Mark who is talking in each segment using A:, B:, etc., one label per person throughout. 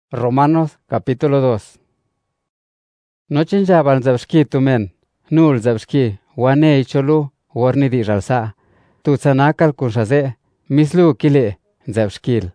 A: Romanos capítulo 2. Nochin jabal zabshki tumen, nul zabshki, wane icholu, warni di jalsa, tu tsanakal kushaze, mislu kile, zabshkil.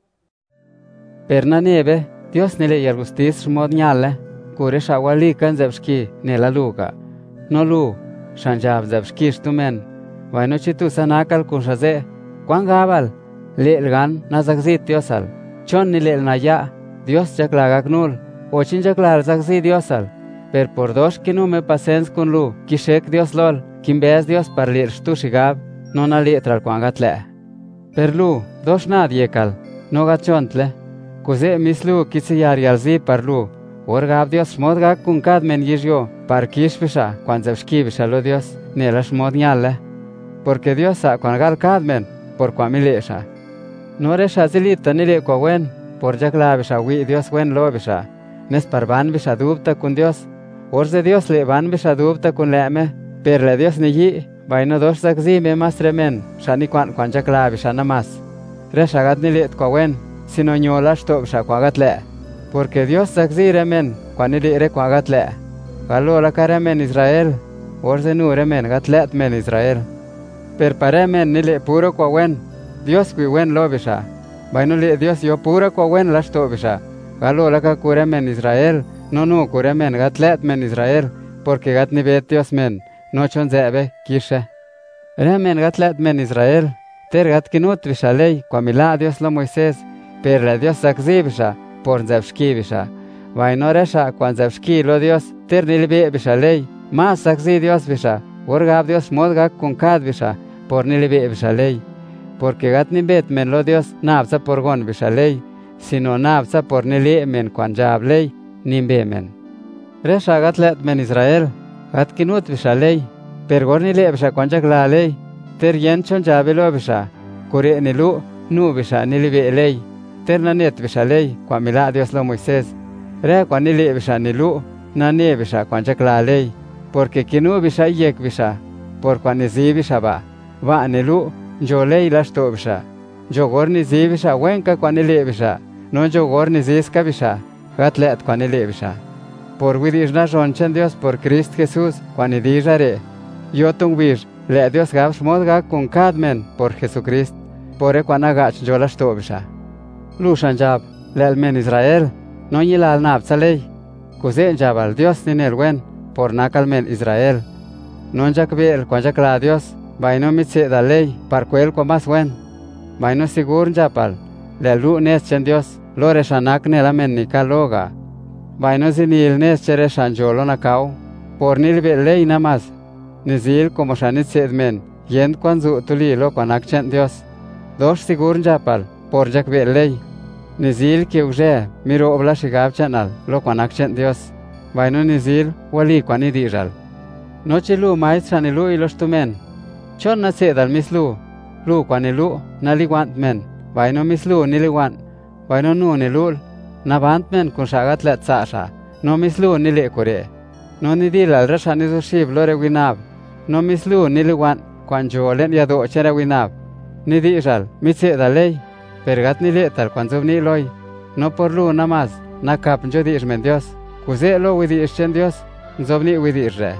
A: Perna nebe, Dios nile yargustis shmod nyale, kure shawali kan zabshki, nela luga. No lu, shanjab zabshki shtumen, vainochi tu tsanakal kushaze, kwan gabal, lelgan nazakzit Diosal, chon nile naya, Dios jaklagak nul, ochin jaklar zakzi Diosal, per por dos que no me pasens con lu, kishek Dios lol, kimbes Dios parlir shtu shigab, no na letral kwangatle. Per lu, dos nadiekal, no gachontle, kuze mislu kitsiyar yalzi par lu, orgab Dios shmodgak kun kadmen yizyo, par kishvisha, kwan zavshkivisha lo Dios, nela shmod nyale, porque Dios sa kwangal kadmen, por kwamilesha. No resha zilita nile kwa wen, por jakla bisha wi Dios wen lo bisha, nes par van bisha dubta con Dios, orze Dios le van bisha dubta con leme, per le Dios ni yi, vaino dos zakzi me mas remen, shani kwan jakla bisha namas. Reshagat ni let kwa wen, sino nyola shto bisha kwagat le, porque Dios zakzi remen, kwan ni re kwagat le. Galo la karemen Israel, orze nu remen gatlet men Israel. Per paremen ni le puro kwa wen, Dios kui wen lo bisha. Vaino le Dios yo pura kwa wen lashto bisha. Galo laka kuremen Israel, no kuremen gatlet men Israel, porque gat ni bet Dios men, no chon zebe kishe. Remen gatlet men Israel, ter gat kinut bisha ley, kwa mila Dios lo Moisés, per le Dios zakzi bisha, por zavshki bisha. Vaino resha kwan zavshki lo Dios, ter nilibe bisha ley, mas zakzi Dios bisha, orgab Dios modgak kun kad bisha, por nilibe bisha ley. Porque gat ni bet men lo Dios nabsa por gon bisha ley, sino nabsa por nili men kwan jab ley, nimbe men. Resha gat let men Israel, gat kinut bisha ley, per gor nili bisha kwan jakla ley, ter yen chon jabelo bisha, kure nilu, nu bisha nilibe ley, ter nanet bisha ley, kwa mila Dios lo Moisés, re kwan nili bisha nilu, nane bisha kwan jakla ley, porque kinu bisha yek bisha, por kwan nizi bisha ba, va nilu, jo ley lashto bisha, jo gor nizi bisha wenka kwan nili bisha, no jo gor niziska bisha, gatlet kwan nili bisha. Por widishna ronchen Dios por Christ Jesús kwan nidija re, yo tung wish, le Dios gab shmodga kun kadmen por Jesucrist, por kwan agach jo lashto bisha. Lushan jab, le men Israel, no yilal nabza ley, kuze jabal Dios ninel wen, por nakal men Israel, non jakbel kwan jakla Dios, vaino mitse da ley, par cuel kwa mas wen. Vaino sigur japal, le lu nes chen Dios, lo reshanak ne la men nika loga. Vaino zinil nes chere shanjolo nakau, por nilbe ley namas. Nizil como shanit sed men, yend kwan zu tuli lo kwanak chen Dios. Dos sigur japal, por jakbe ley. Nizil ki uje, miro obla shigab chanal, lo kwanak chen Dios. Vaino nizil, wali kwani dijal. Noche lu mais shanilu ilos tumen. Chon na sedal mislu, lu kwanilu, naliwant men, vaino mislu niliwant, vaino nu nilul, nabant men kun shagat let sasha, no mislu nili kure, no nidilal rasha nizushib lore winab, no mislu niliwant, kwan jo len yado chere winab, nidijal, mitsedal ley, pergat niletal kwan zubni loy, no por lu namaz, nakap njo dijmen Dios, kuze lo widishen Dios, zobni widisre.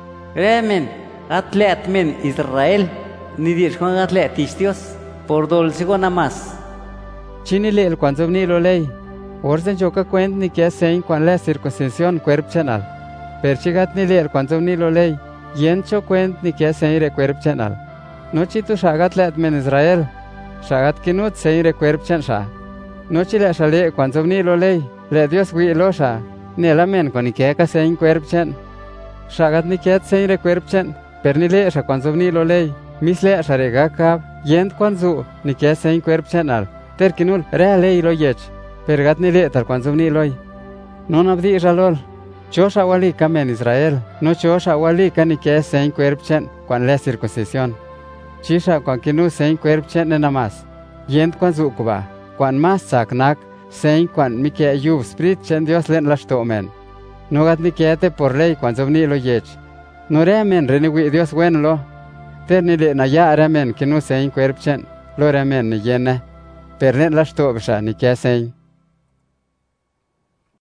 B: Remen. Atlet men Israel, ni dir con atlet Dios, por dolcigo nada más.
A: Chini le el cuanzo ni lo ley, orzen joka cuent ni que sein cuan la circuncisión cuerp chanal. Per chigat ni le el cuanzo ni lo ley, yen cho cuent ni que sein re cuerp chanal. No chitu shagat let men Israel, shagat kinut sein re cuerp chansha. No chile shale cuanzo ni lo ley, le Dios wi lo sha, ni la men con ni que ka sein cuerp chan. Shagat ni que sein re cuerp chan. Per ni le kwan zubni lo ley, misle sharega kab, yend kwan zu, ni ke sein cuerp chanal, ter kinul rea ley lo yech, per gat ni le tar kwan zubni loy. Non abdi jalol, chosha wali kamen Israel, no chosha wali ka ni ke sein cuerp chan, kwan le circuncisión. Chisha kwan kinu sein cuerp chan namas, yend kwan zu kuba, kwan mas saknak, sein kwan mi ke yuv spirit chen Dios len lashto men. No gat ni ke te por ley kwan zubni lo yech. No remen renegui Dios bueno lo, ter ni le na ya remen que no sein cuerp chen, lo remen ni yene, per net lashto bisha ni ke sein.